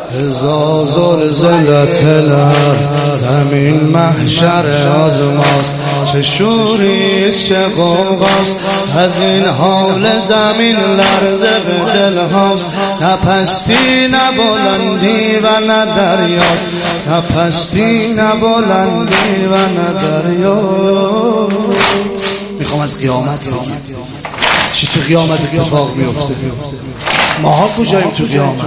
هزار زلزلت الارض زمین محشر آزماست، چه شوریست چه غوغاست، از این حال زمین لرزه به دلهاست. نه پستی نه بلندی و نه دریاست، نه پستی نه بلندی و نه دریاست. میخوام از قیامت بگید چی تو قیامت اتفاق میفته، ماها کجاییم تو قیامت؟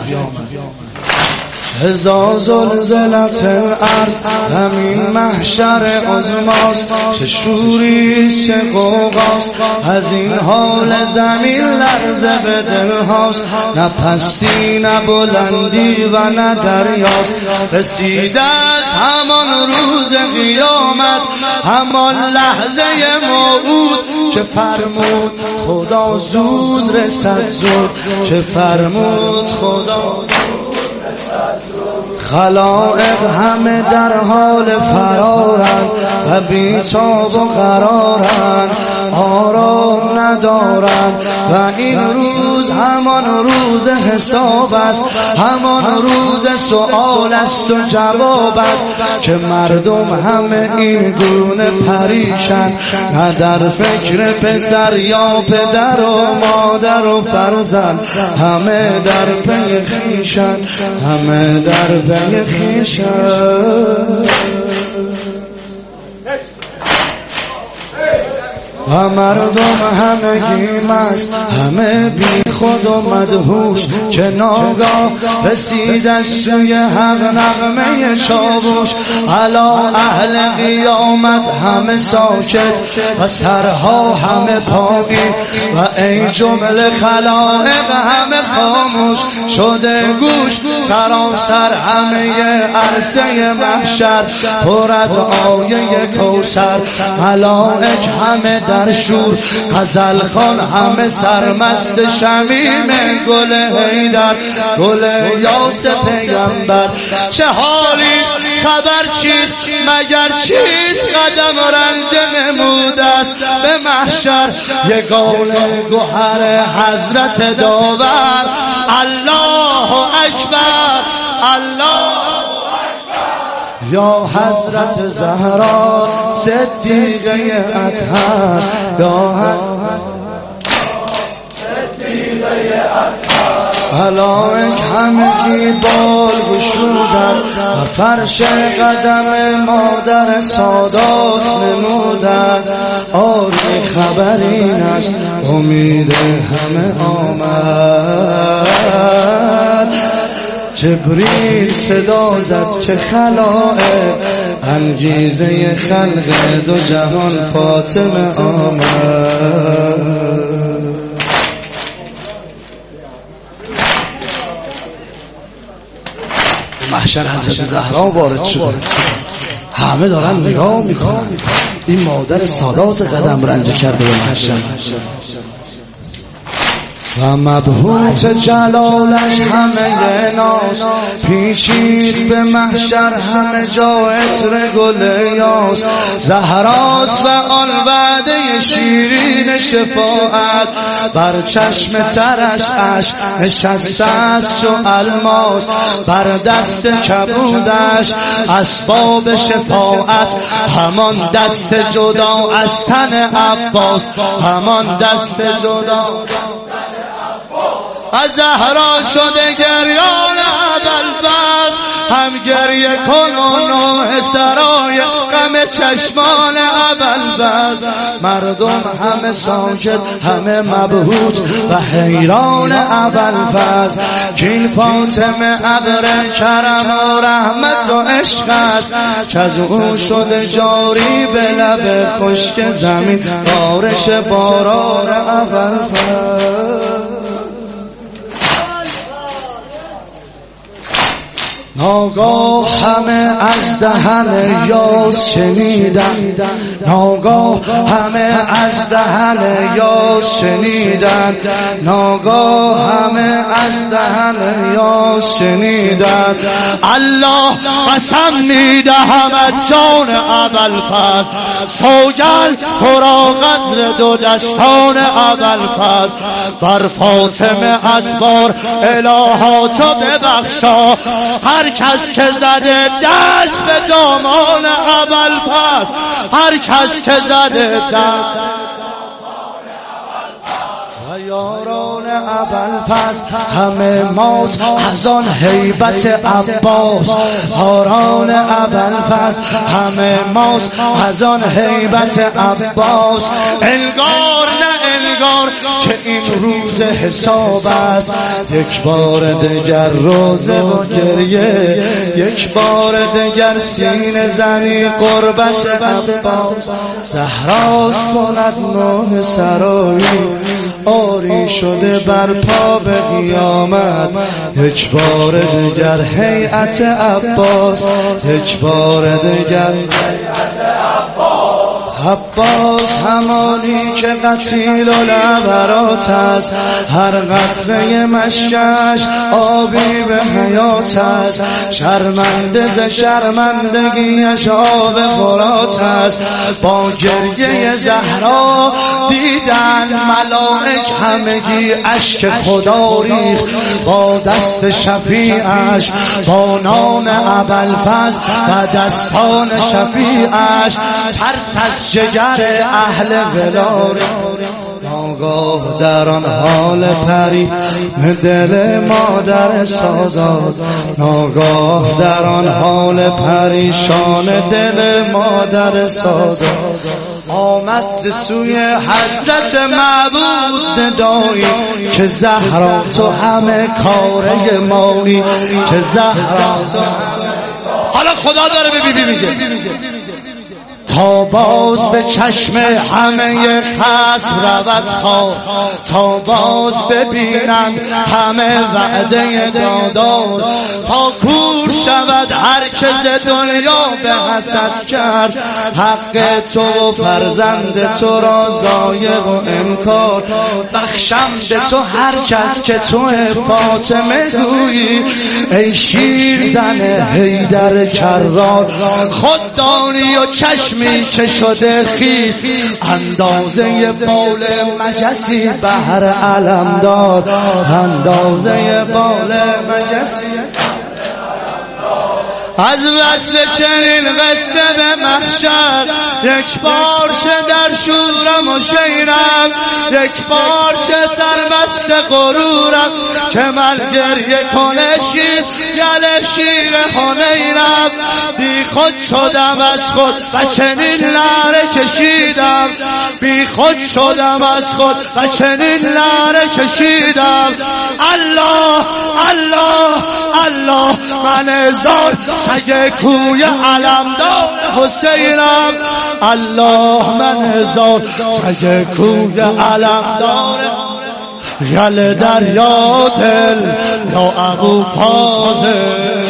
هزار زلزلت الارض زمین محشر عظماست، چه شوریست چه غوغاست، از این حال زمین لرزه به دلهاست. نه پستی نه بلندی و نه دریاست. رسیده از همان روز قیامت، همان لحظه موعود که فرمود خدا زود رسد زود، که فرمود خدا. خلائق همه در حال فرارند و بی‌تاب و قرارند، آرام ندارند و این روز همان روز حساب است، همان روز سؤال است و جواب است، که مردم همه این گونه پریشن، نه در فکر پسر یا پدر و مادر و فرزند، همه در پی خویشن، همه در پی خویشن. و مردم همگی مست، همه بی خود و مدهوش، که ناگاه رسید از سوی حق نغمه چاووش. علا اهل قیامت همه ساکت و سرها همه پایین، و ای جمله خلائق همه خاموش شده گوش. سراسر همه عرصه محشر پر از آیه کوثر، ملائک همه در شور، غزل خوان همه سرمست شمیم گل حیدر، گل یاس پیغمبر. چه حالیست خبر چیست مگر چیست، قدم رنج نموده است به محشر، یگانه گوهر حضرت داور. الله اکبر الله یا حضرت زهرا صدیقه اطهر، یا صدیقه اطهر. ملائک همگی بال گشودن و فرش قدم مادر سادات نمودن. آری خبر این است امید همه آمد. جبریل صدا زد که خلائق انگیزه خلق دو جهان فاطمه آمد. محشر حضرت زهرا وارد شد، همه دارن نگاه میکنن. این مادر سادات قدم رنج کرده به محشر و مبهوت جلالش همه ناز، پیچید به محشر همه جا عطر گل یاس. زهراست و آن وعده شیرین شفاعت، بر چشم ترش اشک نشسته است چو الماس، بر دست کبودش اسباب شفاعت، همان دست جدا از تن عباس، همان دست جدا از زهرا شده گریان ابوالفضل. هم گریه کن و نوح سرای غم چشمان ابوالفضل. مردم همه ساکت همه مبهوت و حیران ابوالفضل، کین فاطمه ابر کرم و رحمت و عشق است، که از او شده جاری به لب خشک زمین بارش باران ابوالفضل. ناگاه همه از دهن یاس شنیدن، ناگاه همه از دهن یاس شنیدن، ناگاه همه از دهن یاس شنیدن. الله قسم میدهم از جان ابوالفضل، سوگند ترا قدر دو دستان ابوالفضل، بر فاطمه ازبار الهاتو ببخشا. هر کس که زده دست به دامان ابوالفضل، هر کس که زده دست و یاران ابوالفضل همه مات از آن هیبت عباس، یاران ابوالفضل همه مات از آن هیبت عباس. انگار نه انگار که این روز حساب است، یک بار دیگر روزه و گریه، یک بار دیگر سینه زنی قربت عباس. زهراست کند نوح سرایی، آری شده برپا به قیامت، یک بار دیگر هیئت عباس، یک بار دیگر عباس همانی که قتیل العبرات است، هر قطره مشکش آبی به حیات است، شرمنده ز شرمندگیش آب فرات است. با گریه زهرا دیدن ملائک همگی اشک خدا ریخت، با دست شفیعش با نام ابوالفضل و دستان شفیعش ترس از جگر اهل ولاره. ناگاه در آن حال پری دل مادر سادات، ناگاه در آن حال پریشان دل مادر سادات، آمد ز سوی حضرت معبود ندایی که زهرا تو همه کاره مایی، که زهرا تو حالا خدا داره به بیبی میگه تا باز به چشم همه خصم رود خواب، تا باز ببینند همه وعده دادار، تا کور شود هر که ز دنیا به حسد کرد، حق تو و فرزند تو را ضایع و انکار. بخشم به تو هر کس که تو فاطمه گویی، ای شیر زن حیدر کرار، خود دانی و چشمی که شده خیس، اندازه بال مگسی بهر علمدار، اندازه بال مگسی. از وصف چنین قصه به محشر، یک بار چه در شورم و شیرم، یک بار چه سربست غرورم، که من گریه کنه شیر گل شیر حنینم. بی خود شدم از خود و چنین نعره کشیدم، بی خود شدم از خود و چنین نعره کشیدم. الله الله الله، من هزار سگ کوی علمدار حسینم، الله من هزار سگ کوی علمدار. گل دریا دل یا ابو فاضل،